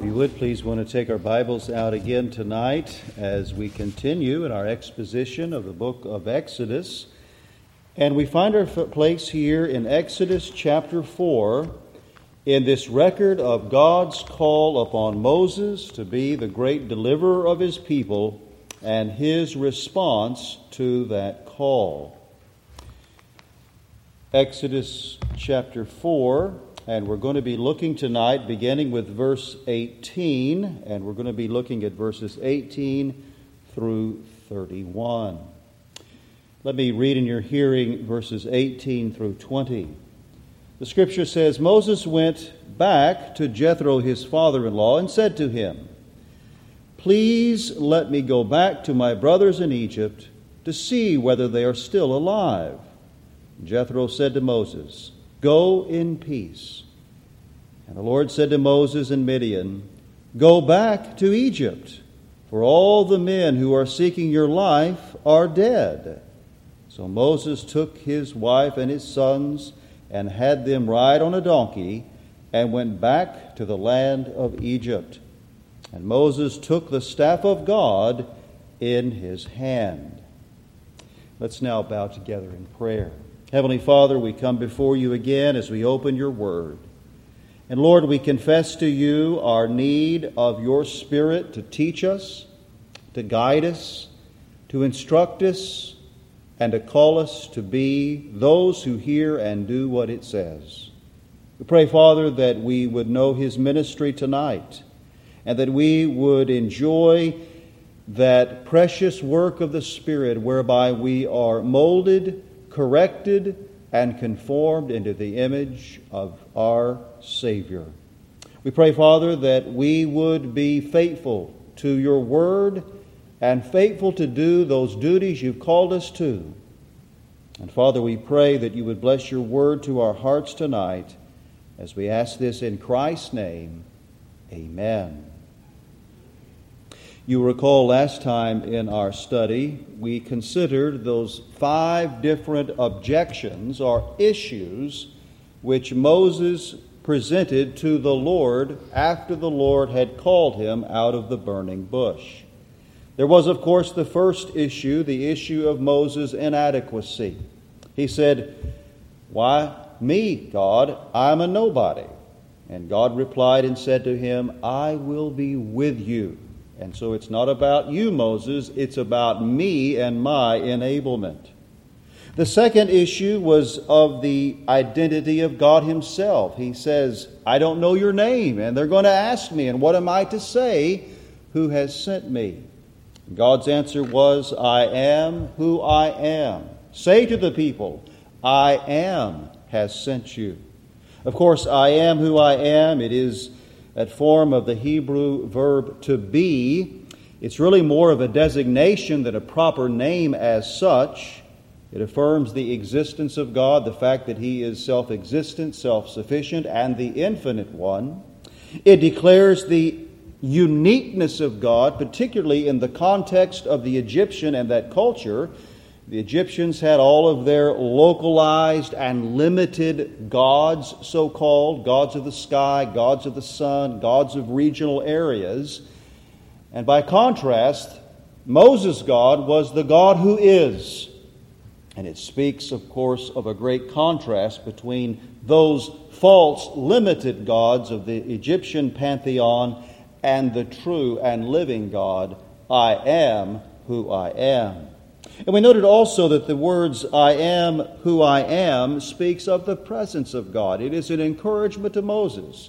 If you would, please want to take our Bibles out again tonight as we continue in our exposition of the book of Exodus. And we find our place here in Exodus chapter 4 in this record of God's call upon Moses to be the great deliverer of his people and his response to that call. Exodus chapter 4. And we're going to be looking tonight, beginning with verse 18, and we're going to be looking at verses 18 through 31. Let me read in your hearing verses 18 through 20. The scripture says, Moses went back to Jethro, his father-in-law, and said to him, "Please let me go back to my brothers in Egypt to see whether they are still alive." Jethro said to Moses, "Go in peace." And the Lord said to Moses in Midian, "Go back to Egypt, for all the men who are seeking your life are dead." So Moses took his wife and his sons and had them ride on a donkey and went back to the land of Egypt. And Moses took the staff of God in his hand. Let's now bow together in prayer. Heavenly Father, we come before you again as we open your word. And Lord, we confess to you our need of your Spirit to teach us, to guide us, to instruct us, and to call us to be those who hear and do what it says. We pray, Father, that we would know his ministry tonight, and that we would enjoy that precious work of the Spirit whereby we are molded, corrected, and conformed into the image of our Savior. We pray, Father, that we would be faithful to your word and faithful to do those duties you've called us to. And Father, we pray that you would bless your word to our hearts tonight as we ask this in Christ's name. Amen. You recall last time in our study, we considered those 5 different objections or issues which Moses presented to the Lord after the Lord had called him out of the burning bush. There was, of course, the first issue, the issue of Moses' inadequacy. He said, "Why me, God? I'm a nobody." And God replied and said to him, "I will be with you." And so it's not about you, Moses, it's about me and my enablement. The second issue was of the identity of God himself. He says, "I don't know your name, and they're going to ask me, and what am I to say? Who has sent me?" God's answer was, "I am who I am. Say to the people, I am has sent you." Of course, I am who I am. It is that form of the Hebrew verb to be. It's really more of a designation than a proper name as such. It affirms the existence of God, the fact that he is self-existent, self-sufficient, and the infinite one. It declares the uniqueness of God, particularly in the context of the Egyptian and that culture. The Egyptians had all of their localized and limited gods, so-called, gods of the sky, gods of the sun, gods of regional areas. And by contrast, Moses' God was the God who is. And it speaks, of course, of a great contrast between those false, limited gods of the Egyptian pantheon and the true and living God, I am who I am. And we noted also that the words, "I am who I am," speaks of the presence of God. It is an encouragement to Moses.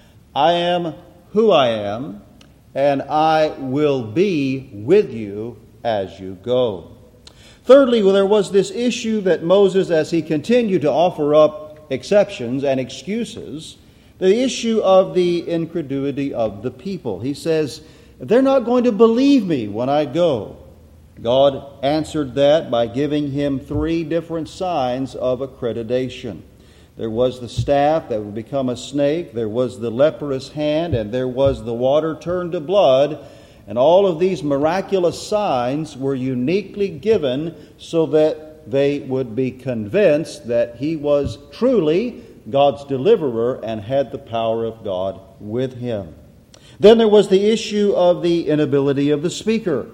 I am who I am, and I will be with you as you go. Thirdly, there was this issue that Moses, as he continued to offer up exceptions and excuses, the issue of the incredulity of the people. He says, "They're not going to believe me when I go." God answered that by giving him 3 different signs of accreditation. There was the staff that would become a snake, there was the leprous hand, and there was the water turned to blood. And all of these miraculous signs were uniquely given so that they would be convinced that he was truly God's deliverer and had the power of God with him. Then there was the issue of the inability of the speaker.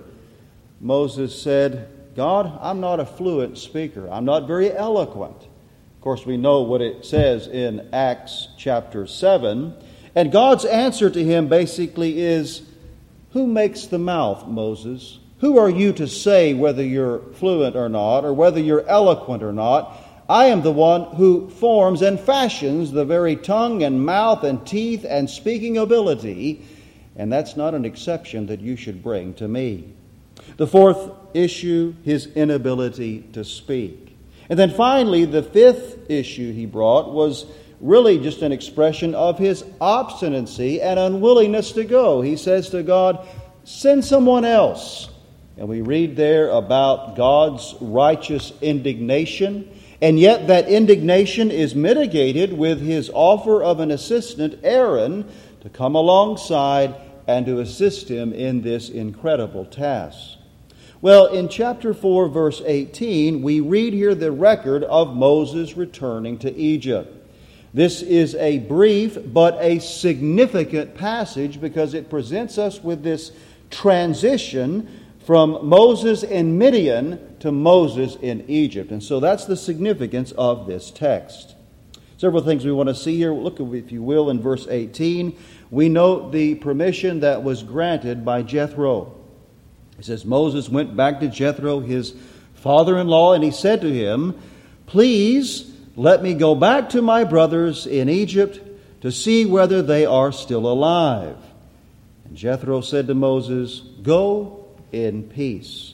Moses said, God, I'm not a fluent speaker. I'm not very eloquent. Of course, we know what it says in Acts chapter 7. And God's answer to him basically is, who makes the mouth, Moses? Who are you to say whether you're fluent or not, or whether you're eloquent or not? I am the one who forms and fashions the very tongue and mouth and teeth and speaking ability, and that's not an exception that you should bring to me. The fourth issue, his inability to speak. And then finally, the fifth issue he brought was really just an expression of his obstinacy and unwillingness to go. He says to God, send someone else. And we read there about God's righteous indignation, and yet that indignation is mitigated with his offer of an assistant, Aaron, to come alongside and to assist him in this incredible task. Well, in chapter 4, verse 18, we read here the record of Moses returning to Egypt. This is a brief but a significant passage because it presents us with this transition from Moses in Midian to Moses in Egypt. And so that's the significance of this text. Several things we want to see here. Look, if you will, in verse 18. We note the permission that was granted by Jethro. It says, Moses went back to Jethro, his father-in-law, and he said to him, please let me go back to my brothers in Egypt to see whether they are still alive. And Jethro said to Moses, go in peace.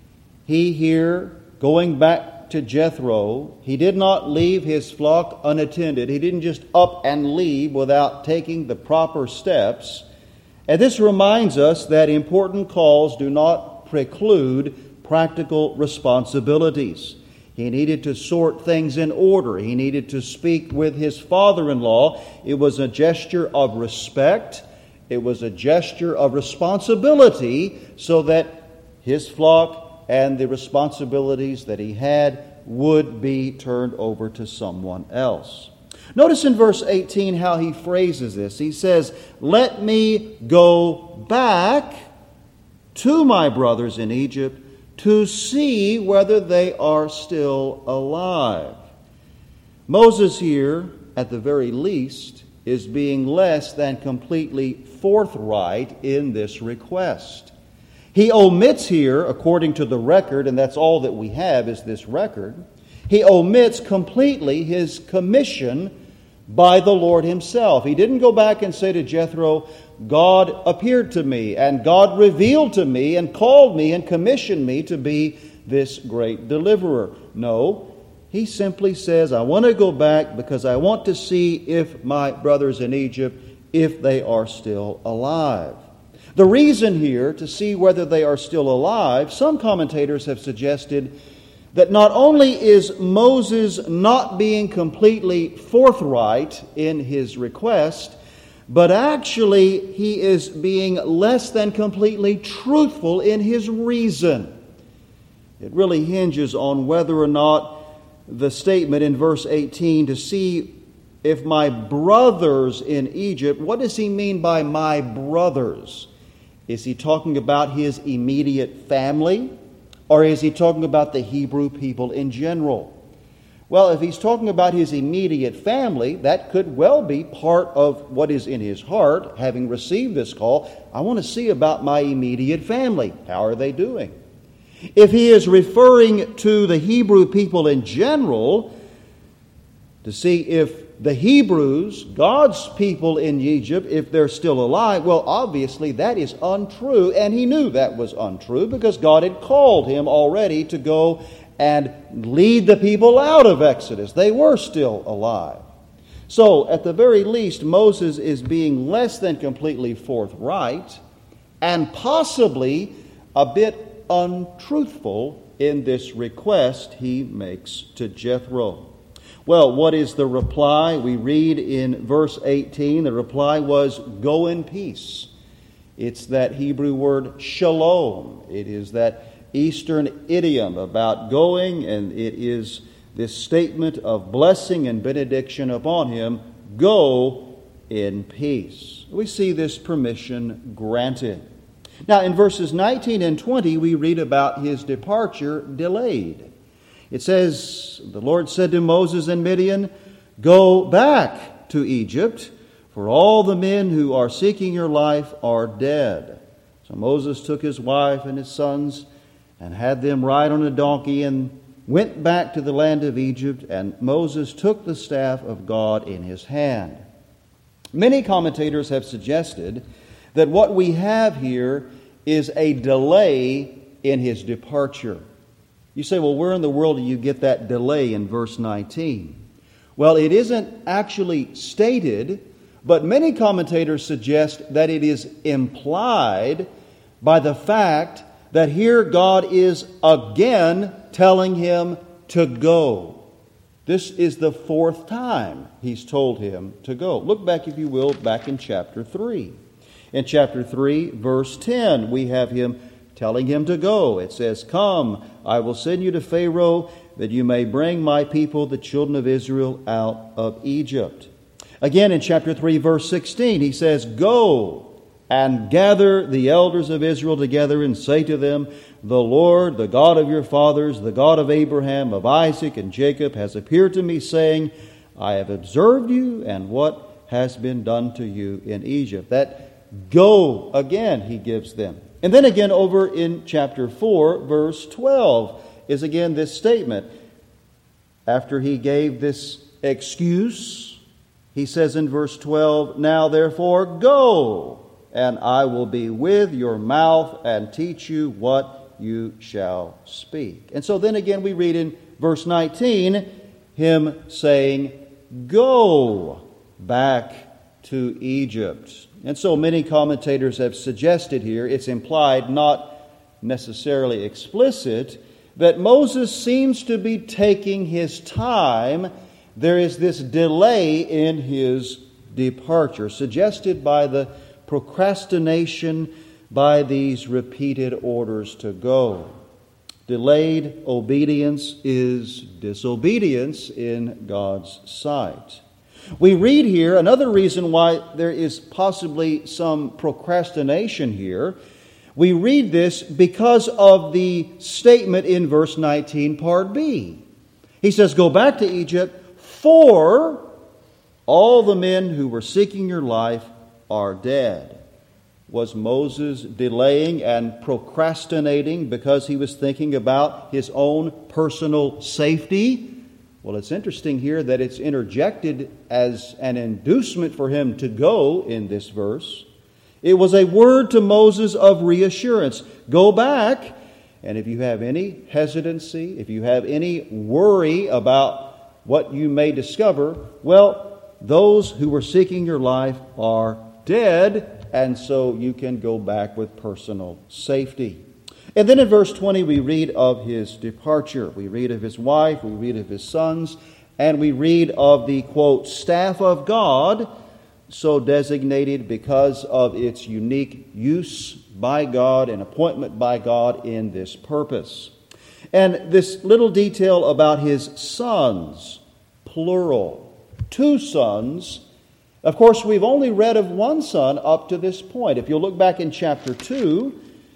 He here, going back to Jethro, he did not leave his flock unattended. He didn't just up and leave without taking the proper steps. And this reminds us that important calls do not preclude practical responsibilities. He needed to sort things in order. He needed to speak with his father-in-law. It was a gesture of respect. It was a gesture of responsibility so that his flock and the responsibilities that he had would be turned over to someone else. Notice in verse 18 how he phrases this. He says, let me go back to my brothers in Egypt to see whether they are still alive. Moses here, at the very least, is being less than completely forthright in this request. He omits here, according to the record, and that's all that we have is this record, he omits completely his commission by the Lord himself. He didn't go back and say to Jethro, God appeared to me, and God revealed to me, and called me, and commissioned me to be this great deliverer. No, he simply says, I want to go back because I want to see if my brothers in Egypt, if they are still alive. The reason here, to see whether they are still alive, some commentators have suggested that not only is Moses not being completely forthright in his request, but actually he is being less than completely truthful in his reason. It really hinges on whether or not the statement in verse 18, to see if my brothers in Egypt, what does he mean by my brothers? Is he talking about his immediate family? Or is he talking about the Hebrew people in general? Well, if he's talking about his immediate family, that could well be part of what is in his heart, having received this call. I want to see about my immediate family. How are they doing? If he is referring to the Hebrew people in general, to see if the Hebrews, God's people in Egypt, if they're still alive, well, obviously that is untrue, and he knew that was untrue because God had called him already to go and lead the people out of Exodus. They were still alive. So, at the very least, Moses is being less than completely forthright and possibly a bit untruthful in this request he makes to Jethro. Well, what is the reply? We read in verse 18, the reply was, go in peace. It's that Hebrew word shalom. It is that Eastern idiom about going, and it is this statement of blessing and benediction upon him, go in peace. We see this permission granted. Now, in verses 19 and 20, we read about his departure delayed. It says, the Lord said to Moses and Midian, "Go back to Egypt, for all the men who are seeking your life are dead." So Moses took his wife and his sons and had them ride on a donkey and went back to the land of Egypt, and Moses took the staff of God in his hand. Many commentators have suggested that what we have here is a delay in his departure. You say, well, where in the world do you get that delay in verse 19? Well, it isn't actually stated, but many commentators suggest that it is implied by the fact that here God is again telling him to go. This is the fourth time he's told him to go. Look back, if you will, back in chapter 3. In chapter 3, verse 10, we have him telling him to go. It says, "Come, I will send you to Pharaoh, that you may bring my people, the children of Israel, out of Egypt." Again, in chapter 3, verse 16, he says, "Go and gather the elders of Israel together and say to them, the Lord, the God of your fathers, the God of Abraham, of Isaac, and Jacob, has appeared to me, saying, I have observed you and what has been done to you in Egypt." That "go" again he gives them. And then again over in chapter 4, verse 12, is again this statement. After he gave this excuse, he says in verse 12, "Now therefore go, and I will be with your mouth and teach you what you shall speak." And so then again we read in verse 19 him saying, "Go back to Egypt." And so many commentators have suggested here, it's implied, not necessarily explicit, that Moses seems to be taking his time. There is this delay in his departure, suggested by the procrastination by these repeated orders to go. Delayed obedience is disobedience in God's sight. We read here another reason why there is possibly some procrastination here. We read this because of the statement in verse 19, part B. He says, "Go back to Egypt, for all the men who were seeking your life are dead." Was Moses delaying and procrastinating because he was thinking about his own personal safety? Well, it's interesting here that it's interjected as an inducement for him to go in this verse. It was a word to Moses of reassurance. Go back, and if you have any hesitancy, if you have any worry about what you may discover, well, those who were seeking your life are dead, and so you can go back with personal safety. And then in verse 20 we read of his departure. We read of his wife, we read of his sons, and we read of the, quote, staff of God, so designated because of its unique use by God and appointment by God in this purpose. And this little detail about his sons, plural, 2 sons. Of course, we've only read of 1 son up to this point. If you'll look back in chapter 2,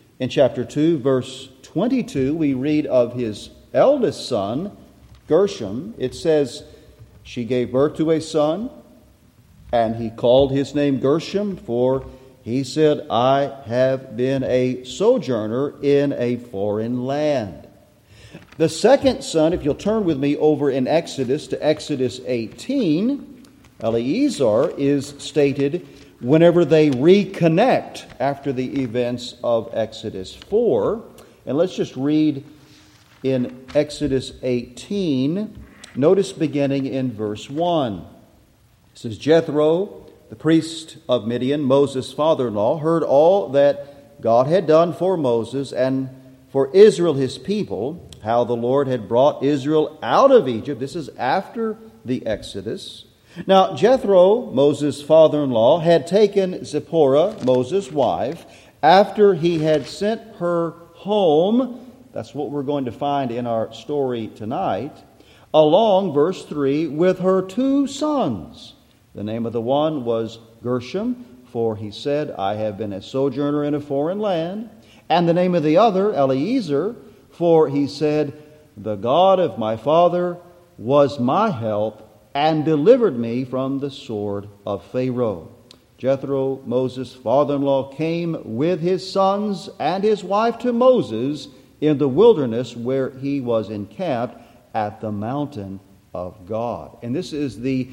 verse 22, we read of his eldest son, Gershom. It says, "She gave birth to a son, and he called his name Gershom, for he said, I have been a sojourner in a foreign land." The second son, if you'll turn with me over in Exodus to Exodus 18, Eleazar is stated whenever they reconnect after the events of Exodus 4. And let's just read in Exodus 18. Notice beginning in verse 1. It says, "Jethro, the priest of Midian, Moses' father-in-law, heard all that God had done for Moses and for Israel his people, how the Lord had brought Israel out of Egypt." This is after the Exodus. Now, Jethro, Moses' father-in-law, had taken Zipporah, Moses' wife, after he had sent her home. That's what we're going to find in our story tonight. Along, verse 3, with her 2 sons, The name of the one was Gershom, for he said, I have been a sojourner in a foreign land. And the name of the other, Eliezer, for he said, the God of my father was my help and delivered me from the sword of Pharaoh. Jethro, Moses' father-in-law, came with his sons and his wife to Moses in the wilderness where he was encamped at the mountain of God. And this is the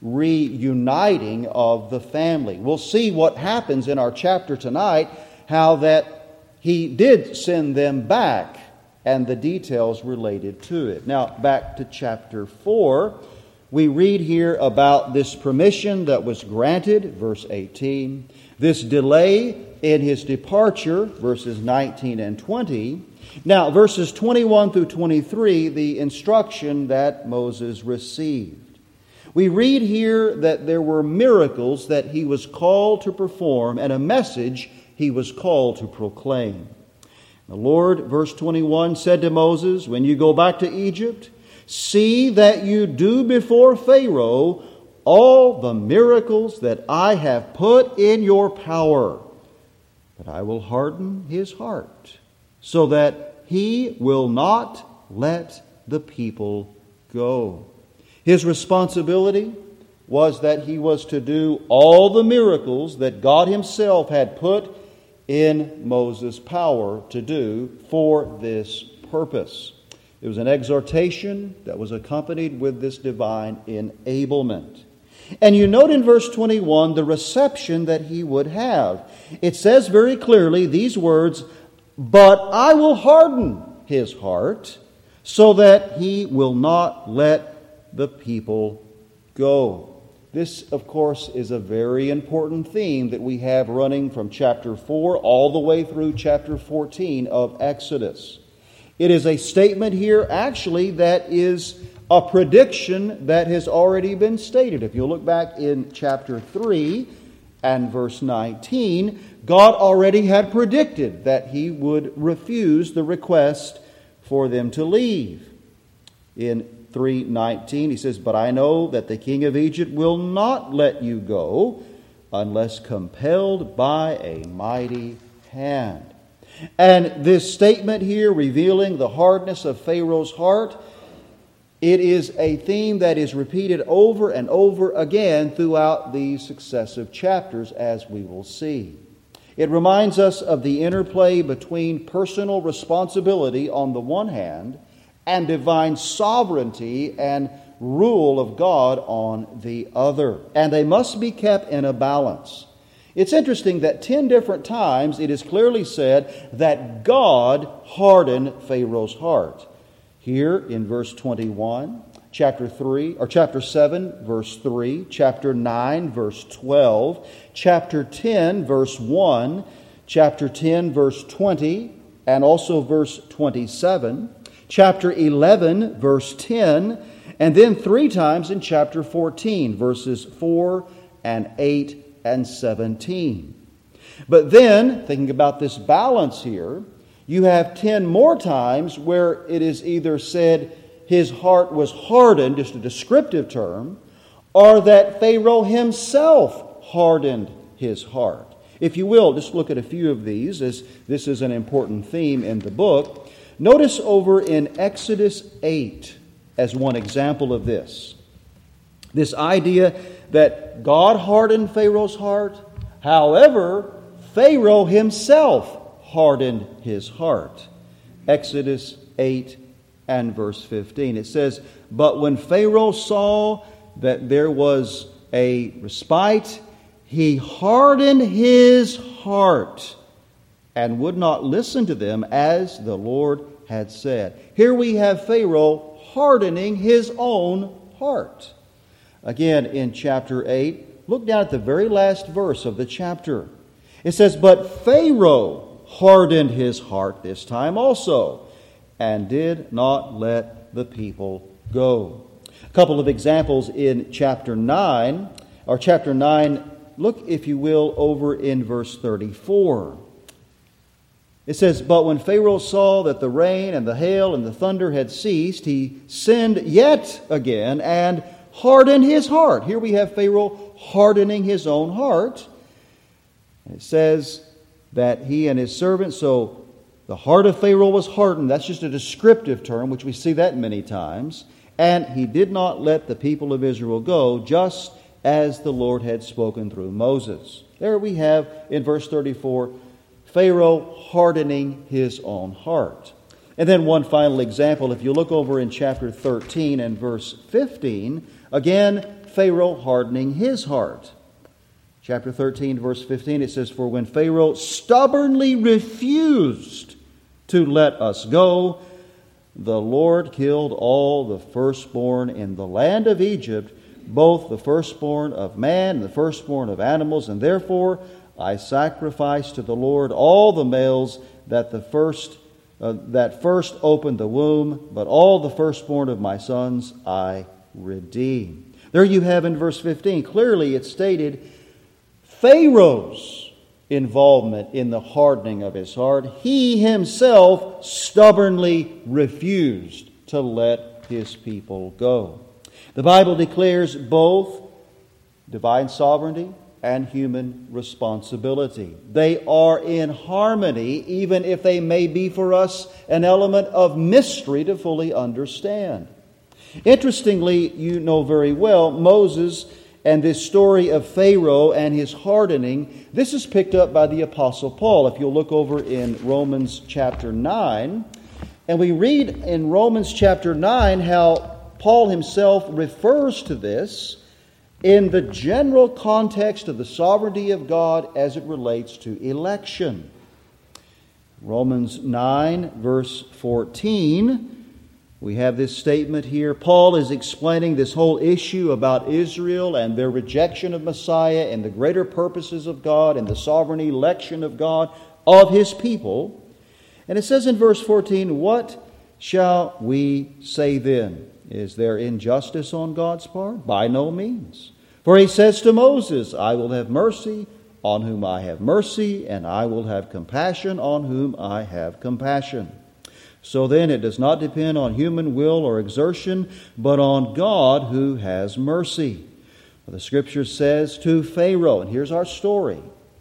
reuniting of the family. We'll see what happens in our chapter tonight, how that he did send them back and the details related to it. Now, back to chapter 4. We read here about this permission that was granted, verse 18, this delay in his departure, verses 19 and 20. Now, verses 21 through 23, the instruction that Moses received. We read here that there were miracles that he was called to perform and a message he was called to proclaim. The Lord, verse 21, said to Moses, when you go back to Egypt, see that you do before Pharaoh all the miracles that I have put in your power. But I will harden his heart, so that he will not let the people go. His responsibility was that he was to do all the miracles that God himself had put in Moses' power to do for this purpose. It was an exhortation that was accompanied with this divine enablement. And you note in verse 21 the reception that he would have. It says very clearly these words, but I will harden his heart so that he will not let the people go. This, of course, is a very important theme that we have running from chapter 4 all the way through chapter 14 of Exodus. It is a statement here, actually, that is a prediction that has already been stated. If you look back in chapter 3 and verse 19, God already had predicted that he would refuse the request for them to leave. In 3:19, he says, but I know that the king of Egypt will not let you go unless compelled by a mighty hand. And this statement here, revealing the hardness of Pharaoh's heart, it is a theme that is repeated over and over again throughout these successive chapters, as we will see. It reminds us of the interplay between personal responsibility on the one hand and divine sovereignty and rule of God on the other. And they must be kept in a balance. It's interesting that 10 different times it is clearly said that God hardened Pharaoh's heart. Here in verse 21, chapter 7, verse 3, chapter 9, verse 12, chapter 10, verse 1, chapter 10, verse 20, and also verse 27, chapter 11, verse 10, and then 3 times in chapter 14, verses 4 and 8 and 17. But then, thinking about this balance here, you have 10 more times where it is either said his heart was hardened, just a descriptive term, or that Pharaoh himself hardened his heart. If you will, just look at a few of these, as this is an important theme in the book. Notice over in Exodus 8 as one example of this. This idea that God hardened Pharaoh's heart. However, Pharaoh himself hardened his heart. Exodus 8 and verse 15. It says, but when Pharaoh saw that there was a respite, he hardened his heart and would not listen to them as the Lord had said. Here we have Pharaoh hardening his own heart. Again, in chapter 8, look down at the very last verse of the chapter. It says, but Pharaoh hardened his heart this time also, and did not let the people go. A couple of examples in chapter 9. Look, if you will, over in verse 34. It says, but when Pharaoh saw that the rain and the hail and the thunder had ceased, he sinned yet again and harden his heart. Here we have Pharaoh hardening his own heart. And it says that he and his servants, so the heart of Pharaoh was hardened. That's just a descriptive term, which we see that many times. And he did not let the people of Israel go, just as the Lord had spoken through Moses. There we have, in verse 34, Pharaoh hardening his own heart. And then one final example, if you look over in chapter 13 and verse 15, again, Pharaoh hardening his heart. Chapter 13, verse 15, it says, "For when Pharaoh stubbornly refused to let us go, the Lord killed all the firstborn in the land of Egypt, both the firstborn of man and the firstborn of animals, and therefore I sacrificed to the Lord all the males that first opened the womb, but all the firstborn of my sons I redeemed." There you have in verse 15, clearly it's stated Pharaoh's involvement in the hardening of his heart. He himself stubbornly refused to let his people go. The Bible declares both divine sovereignty and human responsibility. They are in harmony, even if they may be for us an element of mystery to fully understand. Interestingly, you know very well, Moses and this story of Pharaoh and his hardening, this is picked up by the Apostle Paul. If you'll look over in Romans chapter 9, and we read in Romans chapter 9 how Paul himself refers to this in the general context of the sovereignty of God as it relates to election. Romans 9, verse 14, we have this statement here. Paul is explaining this whole issue about Israel and their rejection of Messiah and the greater purposes of God and the sovereign election of God of His people. And it says in verse 14, "What shall we say then? Is there injustice on God's part? By no means. For He says to Moses, I will have mercy on whom I have mercy, and I will have compassion on whom I have compassion. So then it does not depend on human will or exertion, but on God who has mercy. For the Scripture says to Pharaoh," and here's our story,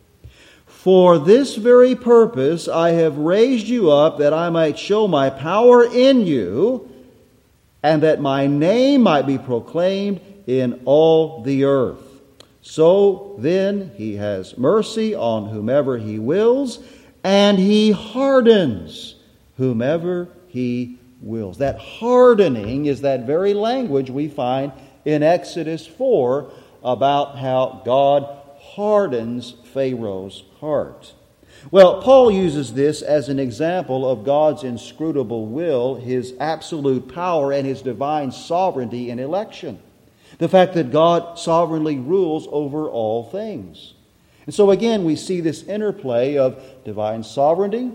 "For this very purpose I have raised you up, that I might show my power in you, and that my name might be proclaimed in all the earth. So then He has mercy on whomever He wills, and He hardens whomever He wills." That hardening is that very language we find in Exodus 4 about how God hardens Pharaoh's heart. Well, Paul uses this as an example of God's inscrutable will, His absolute power, and His divine sovereignty in election. The fact that God sovereignly rules over all things. And so again, we see this interplay of divine sovereignty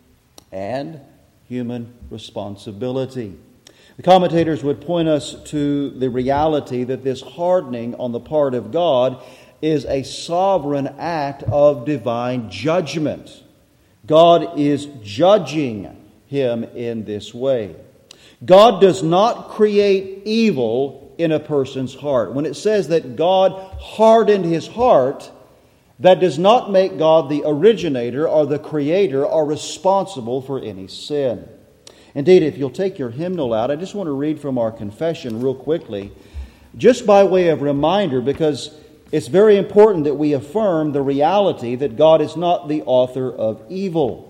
and human responsibility. The commentators would point us to the reality that this hardening on the part of God is a sovereign act of divine judgment. God is judging him in this way. God does not create evil in a person's heart. When it says that God hardened his heart, that does not make God the originator or the creator or responsible for any sin. Indeed, if you'll take your hymnal out, I just want to read from our confession real quickly, just by way of reminder, because it's very important that we affirm the reality that God is not the author of evil.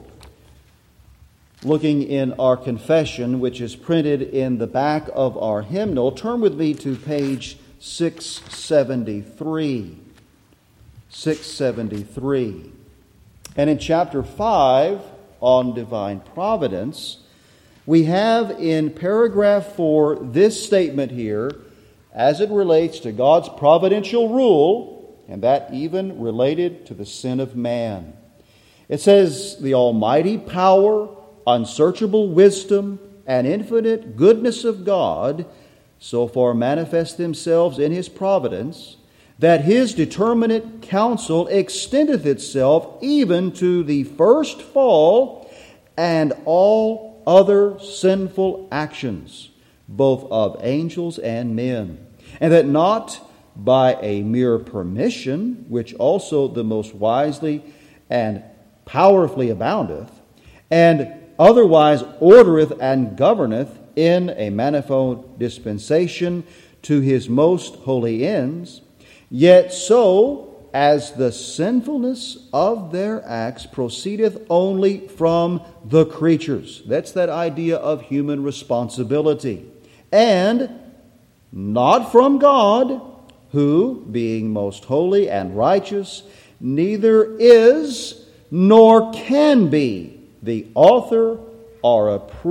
Looking in our confession, which is printed in the back of our hymnal, turn with me to page 673. 673. And in chapter 5 on divine providence, we have in paragraph 4 this statement here as it relates to God's providential rule, and that even related to the sin of man. It says, "The almighty power, unsearchable wisdom, and infinite goodness of God so far manifest themselves in His providence, that His determinate counsel extendeth itself even to the first fall and all other sinful actions, both of angels and men. and that not by a mere permission, which also the most wisely and powerfully aboundeth, and otherwise ordereth and governeth in a manifold dispensation to his most holy ends, yet so as the sinfulness of their acts proceedeth only from the creatures. That's that idea of human responsibility. And not from God, who, being most holy and righteous, neither is nor can be the author or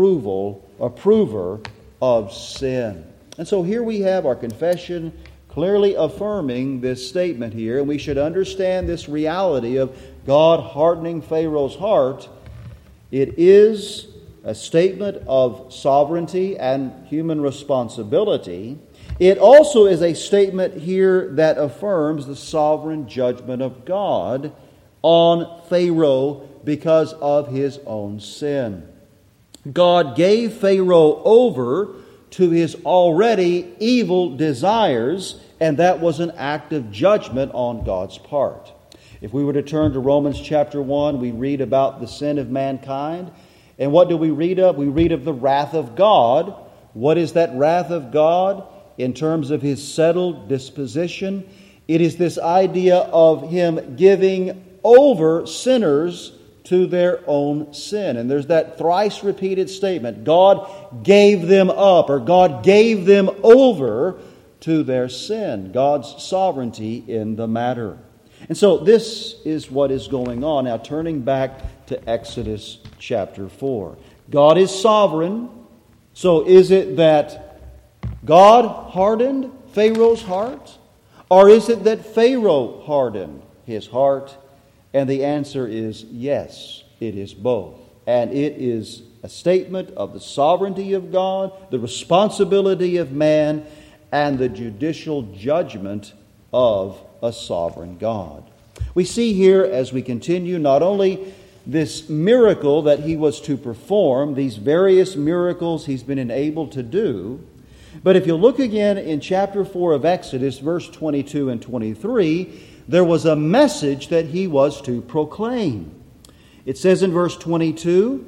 approver of sin. And so here we have our confession clearly affirming this statement here, and we should understand this reality of God hardening Pharaoh's heart. It is a statement of sovereignty and human responsibility. It also is a statement here that affirms the sovereign judgment of God on Pharaoh because of his own sin. God gave Pharaoh over to his already evil desires, and that was an act of judgment on God's part. If we were to turn to Romans chapter 1, we read about the sin of mankind. And what do we read of? We read of the wrath of God. What is that wrath of God in terms of his settled disposition? It is this idea of him giving over sinners to their own sin. And there's that thrice repeated statement, God gave them up, or God gave them over to their sin. God's sovereignty in the matter. And so this is what is going on. Now turning back to Exodus chapter 4. God is sovereign. So is it that God hardened Pharaoh's heart? Or is it that Pharaoh hardened his heart? And the answer is yes, it is both. And it is a statement of the sovereignty of God, the responsibility of man, and the judicial judgment of a sovereign God. We see here as we continue not only this miracle that he was to perform, these various miracles he's been enabled to do, but if you look again in chapter 4 of Exodus, verse 22 and 23, there was a message that he was to proclaim. It says in verse 22,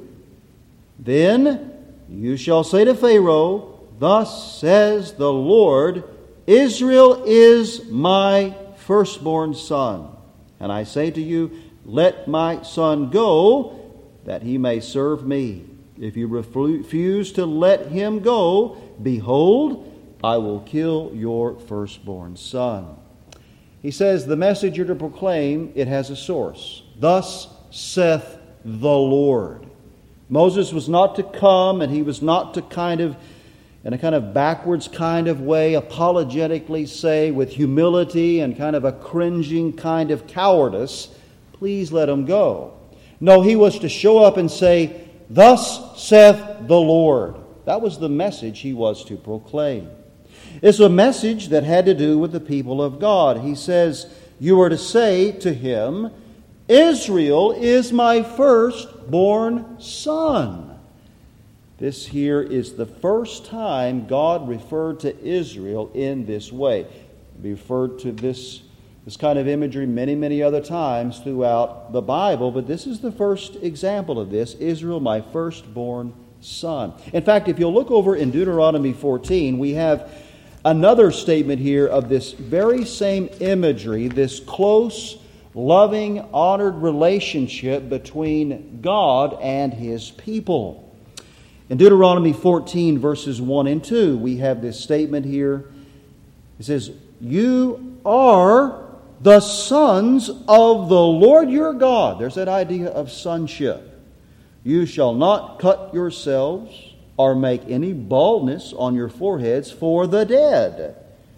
Then you shall say to Pharaoh, Thus says the Lord, Israel is my firstborn son. And I say to you, Let my son go, that he may serve me. If you refuse to let him go, behold, I will kill your firstborn son. He says the message you're to proclaim, it has a source. Thus saith the Lord. Moses was not to come, and he was not to in a kind of backwards kind of way, apologetically say with humility and kind of a cringing kind of cowardice, please let him go. No, he was to show up and say, Thus saith the Lord. That was the message he was to proclaim. It's a message that had to do with the people of God. He says, you are to say to him, Israel is my firstborn son. This here is the first time God referred to Israel in this way. He referred to this kind of imagery many other times throughout the Bible, but this is the first example of this, Israel, my firstborn son. In fact, if you'll look over in Deuteronomy 14, we have another statement here of this very same imagery, this close, loving, honored relationship between God and his people. In Deuteronomy 14, verses 1 and 2, we have this statement here. It says, You are the sons of the Lord your God. There's that idea of sonship. You shall not cut yourselves or make any baldness on your foreheads for the dead.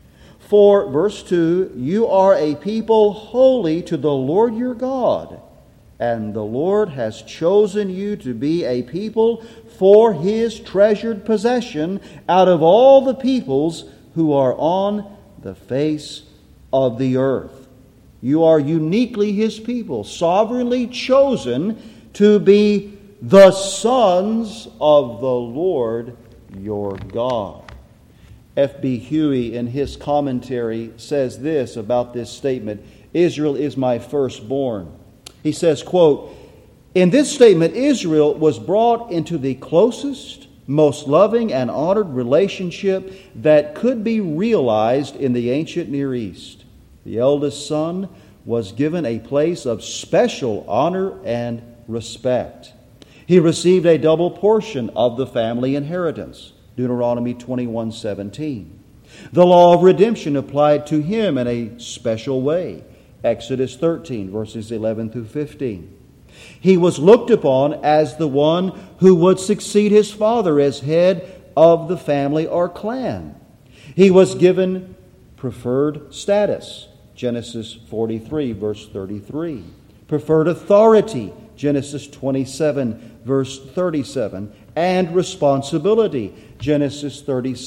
For, verse 2, you are a people holy to the Lord your God, and the Lord has chosen you to be a people for his treasured possession out of all the peoples who are on the face of the earth. You are uniquely his people, sovereignly chosen to be the sons of the Lord your God. F.B. Huey, in his commentary, says this about this statement, Israel is my firstborn. He says, quote, in this statement, Israel was brought into the closest, most loving and honored relationship that could be realized in the ancient Near East. The eldest son was given a place of special honor and respect. He received a double portion of the family inheritance, Deuteronomy 21:17. The law of redemption applied to him in a special way, Exodus 13, verses 11 through 15. He was looked upon as the one who would succeed his father as head of the family or clan. He was given preferred status, Genesis 43, verse 33. Preferred authority, Genesis 27, verse 37. And responsibility, Genesis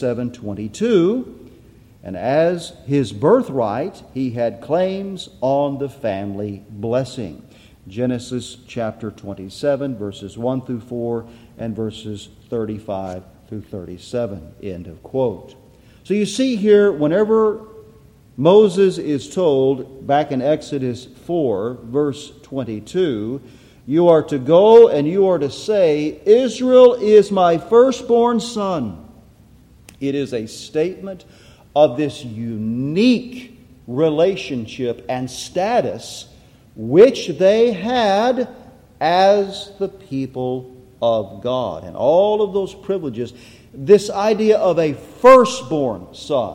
37:22. And as his birthright, he had claims on the family blessing. Genesis chapter 27, verses 1 through 4, and verses 35 through 37. End of quote. So you see here, whenever Moses is told, back in Exodus 4, verse 22, you are to go and you are to say, Israel is my firstborn son. It is a statement of this unique relationship and status which they had as the people of God. And all of those privileges, this idea of a firstborn son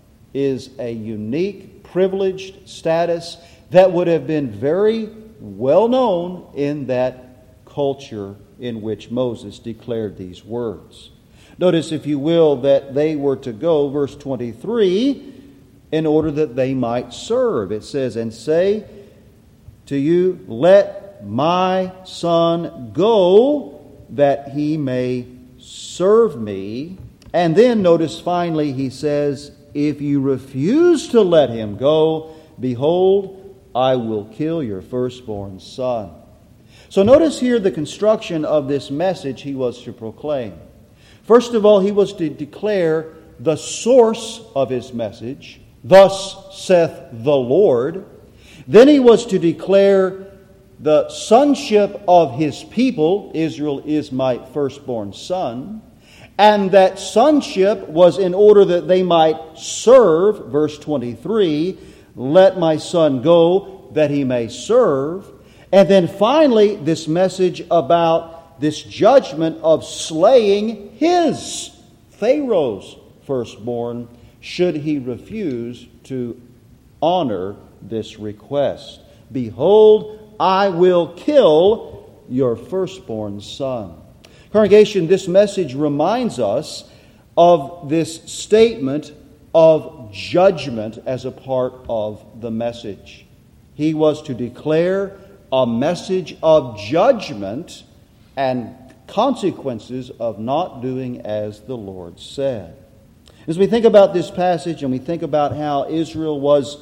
is a unique, privileged status that would have been very well known in that culture in which Moses declared these words. Notice, if you will, that they were to go, verse 23, in order that they might serve. It says, and say to you, let my son go that he may serve me. And then notice finally he says, if you refuse to let him go, behold, I will kill your firstborn son. So notice here the construction of this message he was to proclaim. First of all, he was to declare the source of his message, thus saith the Lord. Then he was to declare the sonship of his people, Israel is my firstborn son, and that sonship was in order that they might serve, verse 23, let my son go that he may serve. And then finally, this message about this judgment of slaying his, Pharaoh's firstborn, should he refuse to honor this request. Behold, I will kill your firstborn son. Congregation, this message reminds us of this statement of judgment as a part of the message. He was to declare a message of judgment and consequences of not doing as the Lord said. As we think about this passage and we think about how Israel was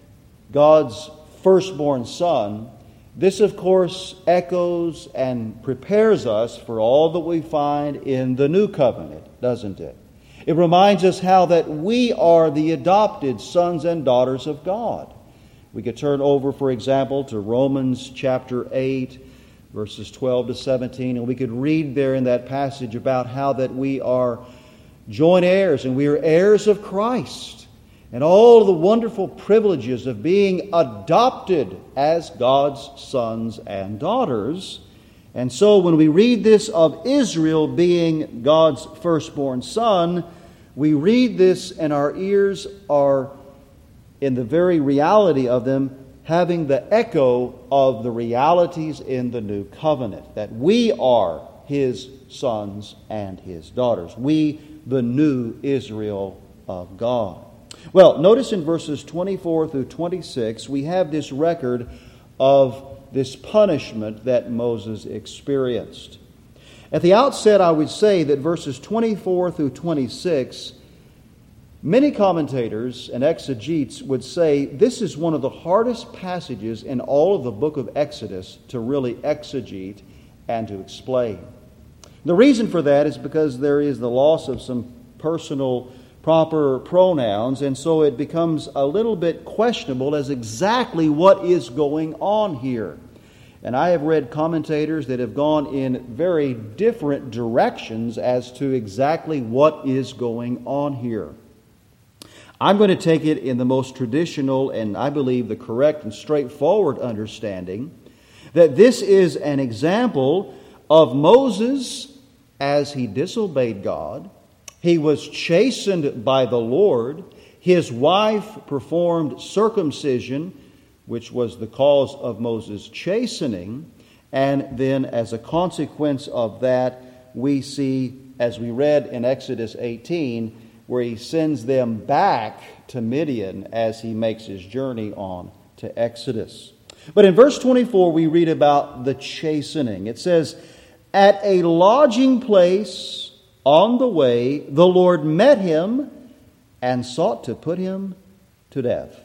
God's firstborn son, this of course echoes and prepares us for all that we find in the New Covenant, doesn't it? It reminds us how that we are the adopted sons and daughters of God. We could turn over, for example, to Romans chapter 8, verses 12 to 17, and we could read there in that passage about how that we are joint heirs and we are heirs of Christ and all the wonderful privileges of being adopted as God's sons and daughters. And so when we read this of Israel being God's firstborn son, we read this and our ears are, in the very reality of them, having the echo of the realities in the New Covenant, that we are His sons and His daughters. We, the new Israel of God. Well, notice in verses 24 through 26, we have this record of this punishment that Moses experienced. At the outset, I would say that verses 24 through 26, many commentators and exegetes would say this is one of the hardest passages in all of the book of Exodus to really exegete and to explain. The reason for that is because there is the loss of some personal proper pronouns, and so it becomes a little bit questionable as exactly what is going on here. And I have read commentators that have gone in very different directions as to exactly what is going on here. I'm going to take it in the most traditional and I believe the correct and straightforward understanding that this is an example of Moses as he disobeyed God. He was chastened by the Lord. His wife performed circumcision, which was the cause of Moses' chastening. And then as a consequence of that, we see, as we read in Exodus 18, where he sends them back to Midian as he makes his journey on to Exodus. But in verse 24, we read about the chastening. It says, "At a lodging place on the way, the Lord met him and sought to put him to death."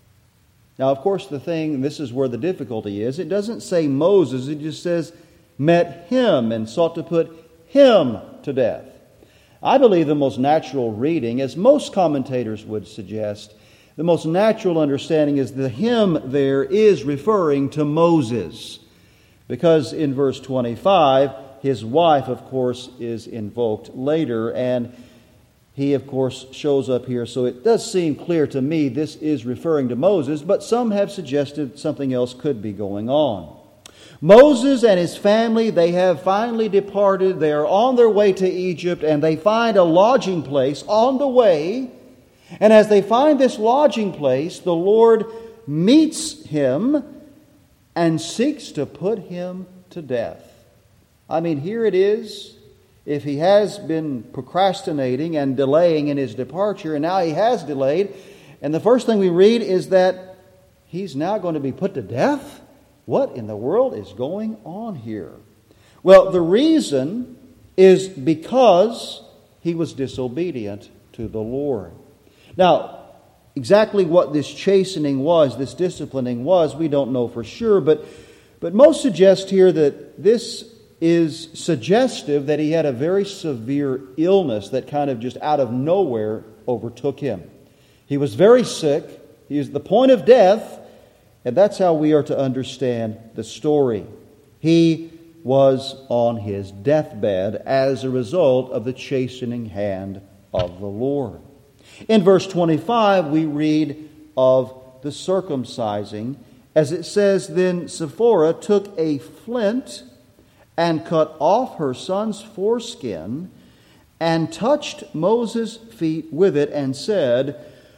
Now, of course, this is where the difficulty is. It doesn't say Moses, it just says met him and sought to put him to death. I believe the most natural reading, as most commentators would suggest, the most natural understanding is the him there is referring to Moses. Because in verse 25, his wife, of course, is invoked later, and he, of course, shows up here. So it does seem clear to me this is referring to Moses, but some have suggested something else could be going on. Moses and his family, they have finally departed. They are on their way to Egypt, and they find a lodging place on the way. And as they find this lodging place, the Lord meets him and seeks to put him to death. I mean, here it is. If he has been procrastinating and delaying in his departure, and now he has delayed, and the first thing we read is that he's now going to be put to death? What in the world is going on here? Well, the reason is because he was disobedient to the Lord. Now, exactly what this chastening was, this disciplining was, we don't know for sure, but most suggest here that this is suggestive that he had a very severe illness that kind of just out of nowhere overtook him. He was very sick. He was at the point of death, and that's how we are to understand the story. He was on his deathbed as a result of the chastening hand of the Lord. In verse 25, we read of the circumcising, as it says, "Then Zipporah took a flint and cut off her son's foreskin, and touched Moses' feet with it, and said,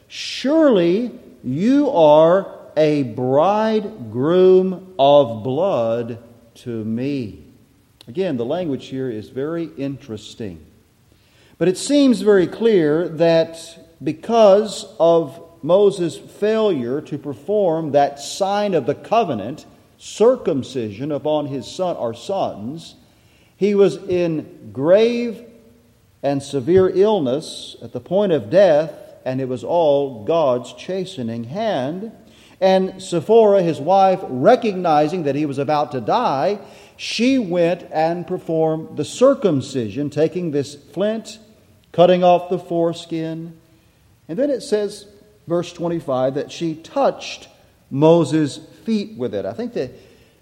'Surely you are a bridegroom of blood to me.'" Again, the language here is very interesting. But it seems very clear that because of Moses' failure to perform that sign of the covenant, circumcision upon his son or sons, he was in grave and severe illness at the point of death, and it was all God's chastening hand. And Zipporah, his wife, recognizing that he was about to die, she went and performed the circumcision, taking this flint, cutting off the foreskin. And then it says, verse 25, that she touched Moses' feet with it. I think that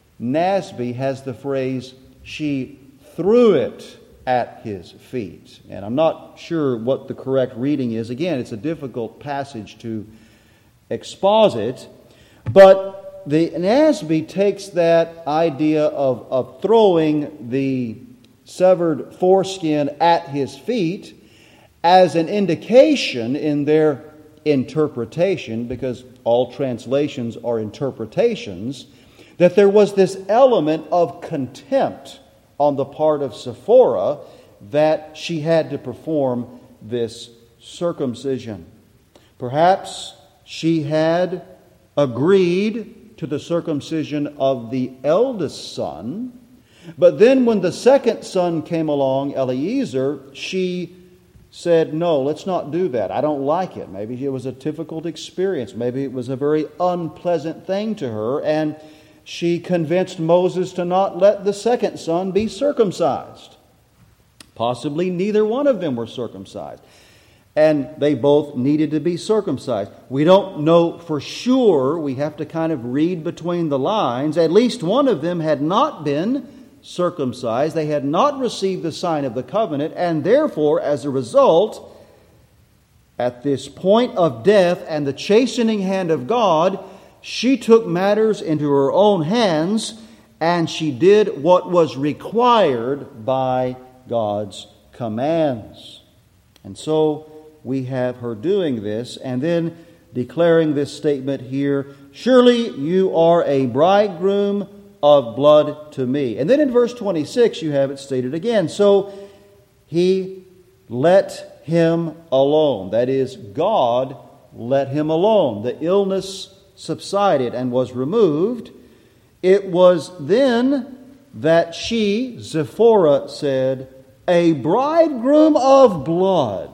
NASB has the phrase, she threw it at his feet. And I'm not sure what the correct reading is. Again, it's a difficult passage to exposit. But the NASB takes that idea of throwing the severed foreskin at his feet as an indication in their interpretation, because all translations are interpretations, that there was this element of contempt on the part of Zipporah that she had to perform this circumcision. Perhaps she had agreed to the circumcision of the eldest son, but then when the second son came along, Eliezer, she said, "No, let's not do that. I don't like it." Maybe it was a difficult experience. Maybe it was a very unpleasant thing to her, and she convinced Moses to not let the second son be circumcised. Possibly neither one of them were circumcised. and they both needed to be circumcised. We don't know for sure. We have to kind of read between the lines. At least one of them had not been circumcised. They had not received the sign of the covenant, and therefore, as a result, at this point of death and the chastening hand of God, she took matters into her own hands, and she did what was required by God's commands. And so we have her doing this, and then declaring this statement here, "Surely you are a bridegroom of blood to me." And then in verse 26 you have it stated again. So he let him alone. That is, God let him alone. The illness subsided and was removed. It was then that she, Zipporah, said, "A bridegroom of blood,"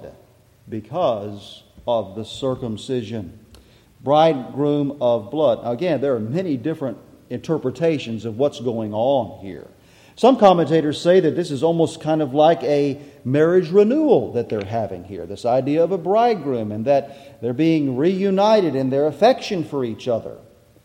because of the circumcision. Bridegroom of blood. Now again, there are many different interpretations of what's going on here. Some commentators say that this is almost kind of like a marriage renewal that they're having here. This idea of a bridegroom, and that they're being reunited in their affection for each other.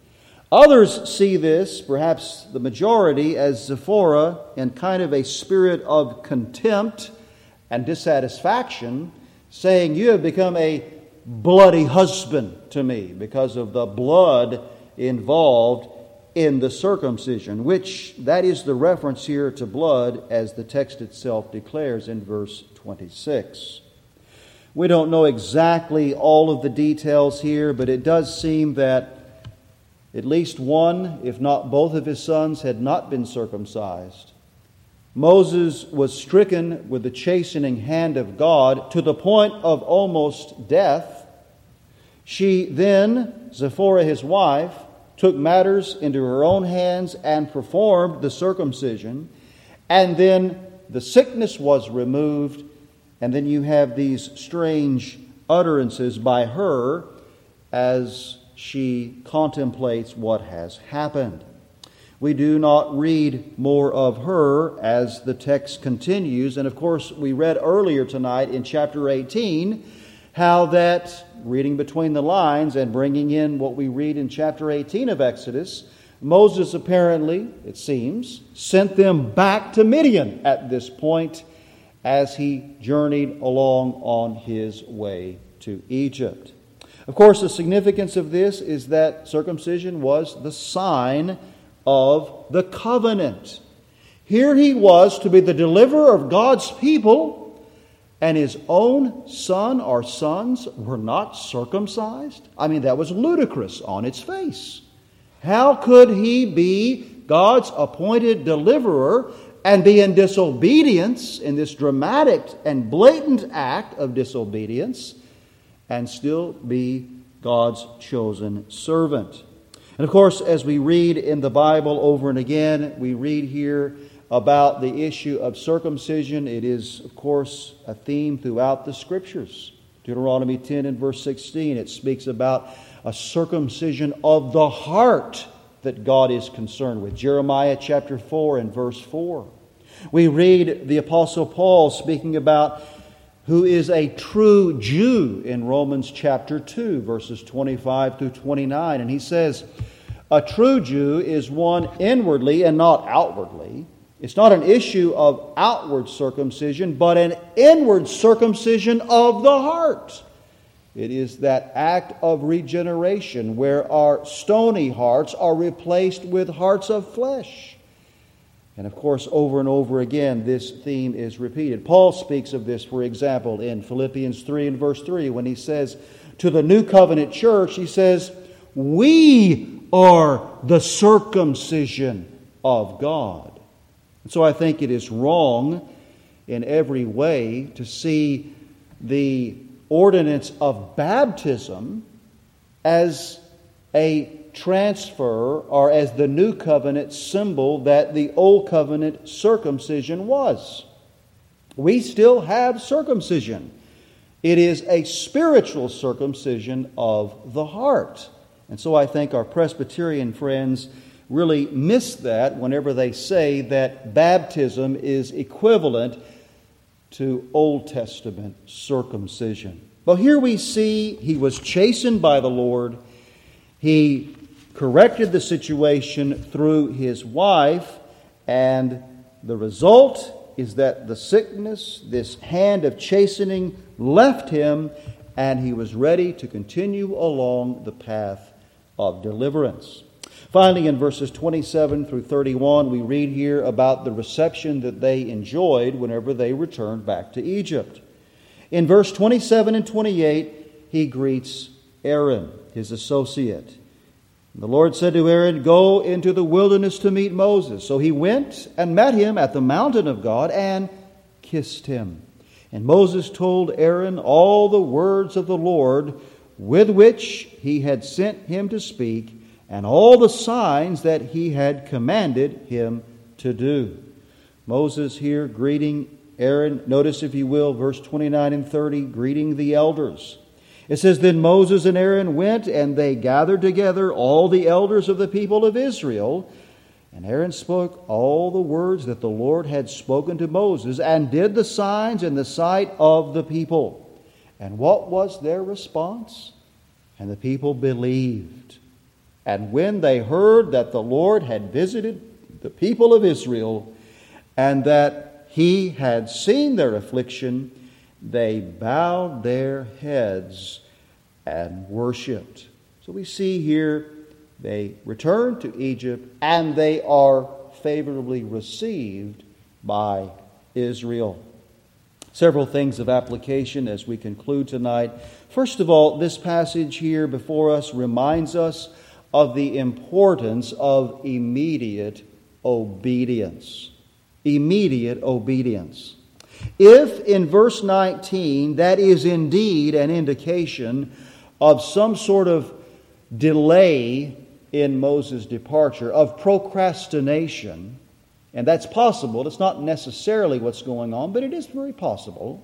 Others see this, perhaps the majority, as Zipporah in kind of a spirit of contempt and dissatisfaction, saying, "You have become a bloody husband to me," because of the blood involved in the circumcision, which that is the reference here to blood as the text itself declares in verse 26. We don't know exactly all of the details here, but it does seem that at least one, if not both of his sons, had not been circumcised. Moses was stricken with the chastening hand of God to the point of almost death. She then, Zipporah his wife, took matters into her own hands and performed the circumcision. And then the sickness was removed. And then you have these strange utterances by her as she contemplates what has happened. We do not read more of her as the text continues. And of course, we read earlier tonight in chapter 18 how that, reading between the lines and bringing in what we read in chapter 18 of Exodus, Moses apparently, it seems, sent them back to Midian at this point as he journeyed along on his way to Egypt. Of course, the significance of this is that circumcision was the sign of the covenant. Here he was to be the deliverer of God's people, and his own son or sons were not circumcised? I mean, that was ludicrous on its face. How could he be God's appointed deliverer and be in disobedience, in this dramatic and blatant act of disobedience, and still be God's chosen servant? And of course, as we read in the Bible over and again, we read here about the issue of circumcision. It is, of course, a theme throughout the Scriptures. Deuteronomy 10 and verse 16, it speaks about a circumcision of the heart that God is concerned with. Jeremiah chapter 4 and verse 4. We read the Apostle Paul speaking about who is a true Jew in Romans chapter 2, verses 25 through 29. And he says, a true Jew is one inwardly and not outwardly. It's not an issue of outward circumcision, but an inward circumcision of the heart. It is that act of regeneration where our stony hearts are replaced with hearts of flesh. And of course, over and over again, this theme is repeated. Paul speaks of this, for example, in Philippians 3 and verse 3, when he says to the New Covenant church, he says, "We are the circumcision of God." And so I think it is wrong in every way to see the ordinance of baptism as a transfer or as the new covenant symbol that the old covenant circumcision was. We still have circumcision. It is a spiritual circumcision of the heart. And so I think our Presbyterian friends really miss that whenever they say that baptism is equivalent to Old Testament circumcision. But here we see he was chastened by the Lord. He corrected the situation through his wife, and the result is that the sickness, this hand of chastening, left him, and he was ready to continue along the path of deliverance. Finally, in verses 27 through 31, we read here about the reception that they enjoyed whenever they returned back to Egypt. In verse 27 and 28, he greets Aaron, his associate. The Lord said to Aaron, "Go into the wilderness to meet Moses." So he went and met him at the mountain of God and kissed him. And Moses told Aaron all the words of the Lord with which he had sent him to speak, and all the signs that he had commanded him to do. Moses here greeting Aaron. Notice, if you will, verse 29 and 30, greeting the elders. It says, "Then Moses and Aaron went, and they gathered together all the elders of the people of Israel. And Aaron spoke all the words that the Lord had spoken to Moses, and did the signs in the sight of the people." And what was their response? And the people believed. And when they heard that the Lord had visited the people of Israel, and that he had seen their affliction, they bowed their heads and worshipped. So we see here they return to Egypt, and they are favorably received by Israel. Several things of application as we conclude tonight. First of all, this passage here before us reminds us of the importance of immediate obedience. Immediate obedience. If in verse 19 that is indeed an indication of some sort of delay in Moses' departure, of procrastination, and that's possible, it's not necessarily what's going on, but it is very possible,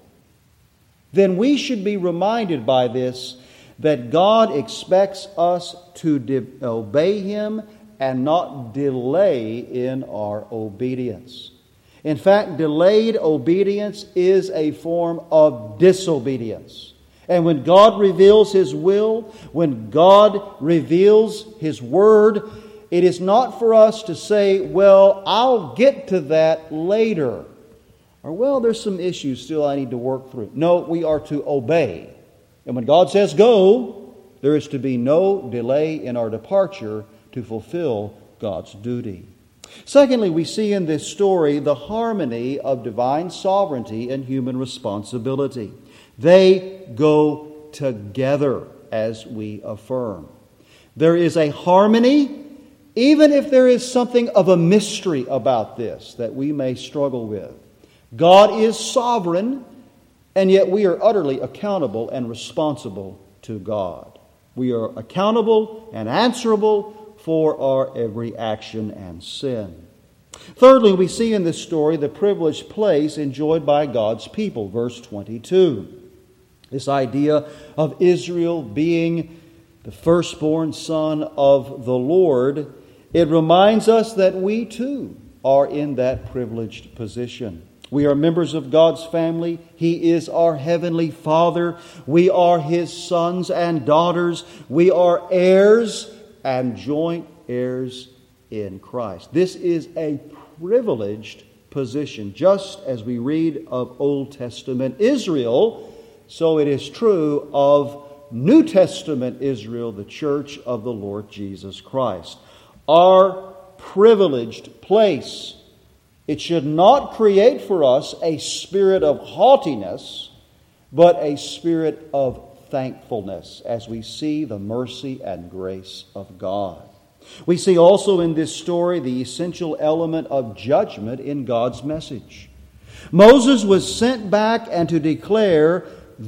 then we should be reminded by this that God expects us to obey Him and not delay in our obedience. In fact, delayed obedience is a form of disobedience. And when God reveals His will, when God reveals His Word, it is not for us to say, "Well, I'll get to that later." Or, "Well, there's some issues still I need to work through." No, we are to obey. And when God says go, there is to be no delay in our departure to fulfill God's duty. Secondly, we see in this story the harmony of divine sovereignty and human responsibility. They go together, as we affirm. There is a harmony, even if there is something of a mystery about this that we may struggle with. God is sovereign, and yet we are utterly accountable and responsible to God. We are accountable and answerable for our every action and sin. Thirdly, we see in this story the privileged place enjoyed by God's people. Verse 22. This idea of Israel being the firstborn son of the Lord, it reminds us that we too are in that privileged position. We are members of God's family. He is our heavenly Father. We are His sons and daughters. We are heirs and joint heirs in Christ. This is a privileged position. Just as we read of Old Testament Israel, so it is true of New Testament Israel, the church of the Lord Jesus Christ. Our privileged place. It should not create for us a spirit of haughtiness, but a spirit of thankfulness as we see the mercy and grace of God. We see also in this story the essential element of judgment in God's message. Moses was sent back and to declare,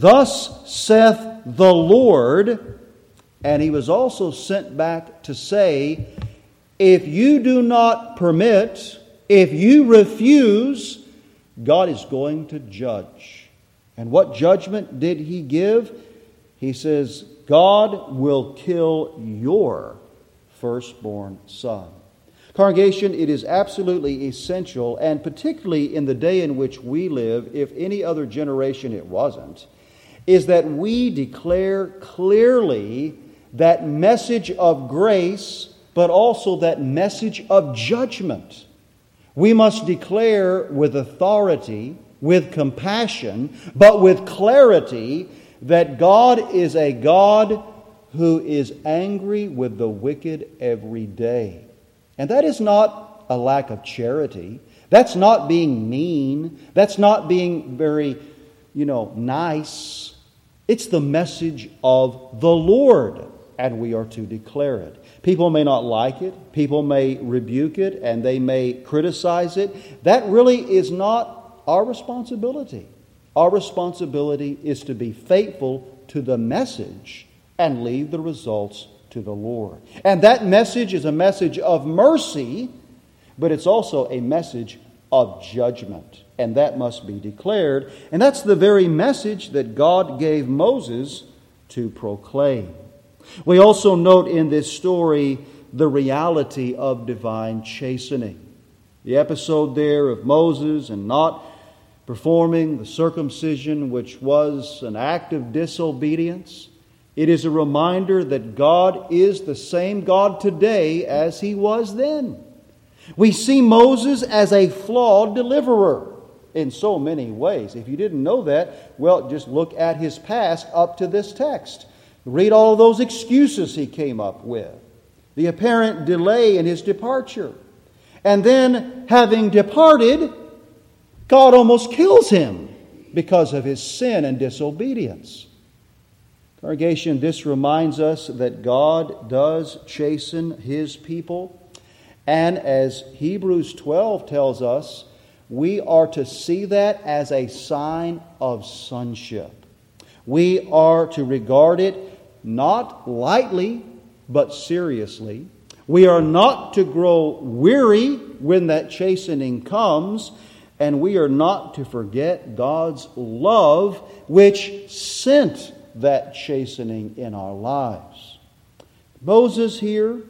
"Thus saith the Lord," and he was also sent back to say, if you do not permit, if you refuse, God is going to judge. And what judgment did He give? He says, God will kill your firstborn son. Congregation, it is absolutely essential, and particularly in the day in which we live, if any other generation it wasn't, is that we declare clearly that message of grace, but also that message of judgment. We must declare with authority, with compassion, but with clarity that God is a God who is angry with the wicked every day. And that is not a lack of charity. That's not being mean. That's not being very, nice. It's the message of the Lord, and we are to declare it. People may not like it. People may rebuke it, and they may criticize it. That really is not our responsibility. Our responsibility is to be faithful to the message and leave the results to the Lord. And that message is a message of mercy, but it's also a message of judgment. And that must be declared. And that's the very message that God gave Moses to proclaim. We also note in this story the reality of divine chastening. The episode there of Moses and not performing the circumcision, which was an act of disobedience. It is a reminder that God is the same God today as He was then. We see Moses as a flawed deliverer in so many ways. If you didn't know that, well, just look at his past up to this text. Read all of those excuses he came up with. The apparent delay in his departure. And then, having departed, God almost kills him because of his sin and disobedience. Congregation, this reminds us that God does chasten His people. And as Hebrews 12 tells us, we are to see that as a sign of sonship. We are to regard it not lightly, but seriously. We are not to grow weary when that chastening comes, and we are not to forget God's love, which sent that chastening in our lives. Moses here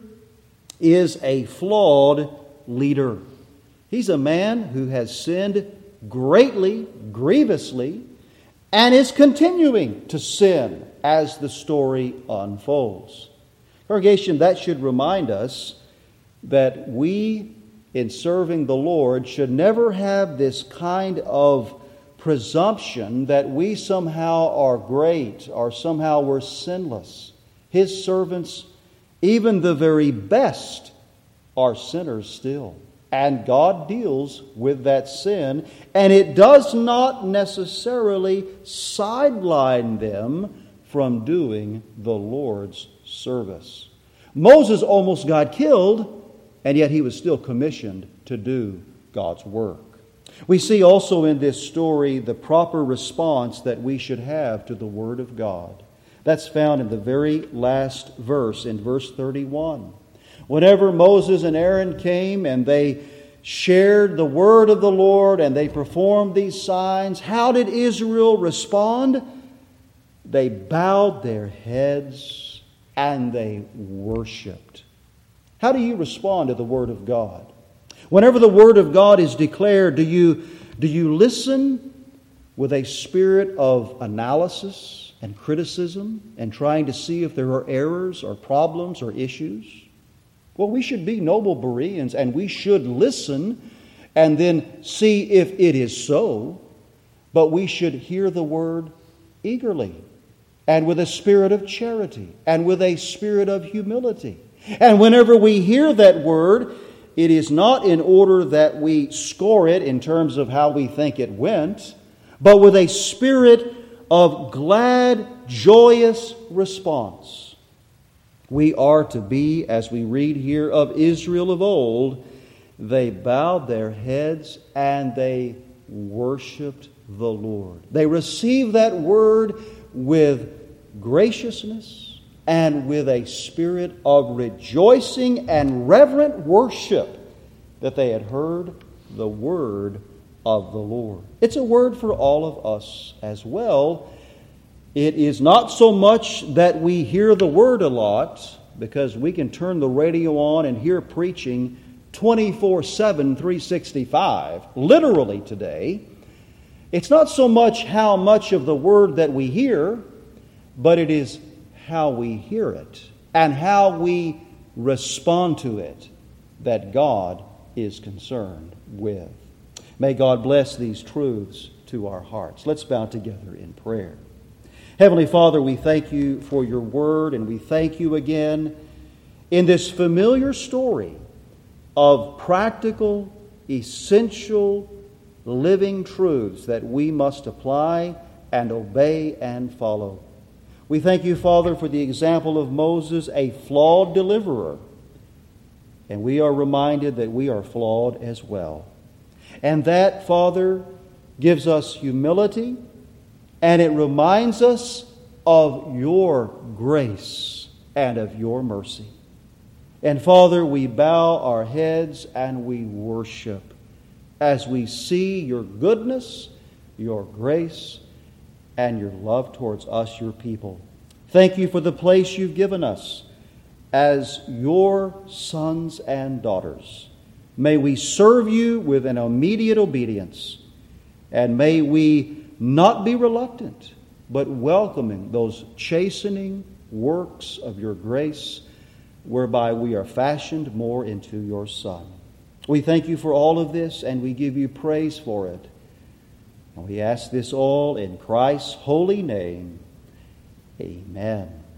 is a flawed leader. He's a man who has sinned greatly, grievously, and is continuing to sin as the story unfolds. Congregation, that should remind us that we, in serving the Lord, should never have this kind of presumption that we somehow are great or somehow we're sinless. His servants, even the very best, are sinners still. And God deals with that sin, and it does not necessarily sideline them from doing the Lord's service. Moses almost got killed, and yet he was still commissioned to do God's work. We see also in this story the proper response that we should have to the Word of God. That's found in the very last verse, in verse 31. Whenever Moses and Aaron came and they shared the word of the Lord and they performed these signs, how did Israel respond? They bowed their heads and they worshiped. How do you respond to the Word of God? Whenever the Word of God is declared, do you listen with a spirit of analysis and criticism and trying to see if there are errors or problems or issues? Well, we should be noble Bereans, and we should listen and then see if it is so. But we should hear the Word eagerly and with a spirit of charity and with a spirit of humility. And whenever we hear that Word, it is not in order that we score it in terms of how we think it went, but with a spirit of glad, joyous response. We are to be, as we read here of Israel of old, they bowed their heads and they worshiped the Lord. They received that word with graciousness and with a spirit of rejoicing and reverent worship that they had heard the word of the Lord. It's a word for all of us as well. It is not so much that we hear the word a lot, because we can turn the radio on and hear preaching 24/7, 365, literally today. It's not so much how much of the Word that we hear, but it is how we hear it and how we respond to it that God is concerned with. May God bless these truths to our hearts. Let's bow together in prayer. Heavenly Father, we thank you for your word, and we thank you again in this familiar story of practical, essential, living truths that we must apply and obey and follow. We thank you, Father, for the example of Moses, a flawed deliverer. And we are reminded that we are flawed as well. And that, Father, gives us humility, and it reminds us of your grace and of your mercy. And Father, we bow our heads and we worship as we see your goodness, your grace, and your love towards us, your people. Thank you for the place you've given us as your sons and daughters. May we serve you with an immediate obedience, and may we not be reluctant, but welcoming those chastening works of your grace, whereby we are fashioned more into your Son. We thank you for all of this, and we give you praise for it. And we ask this all in Christ's holy name. Amen.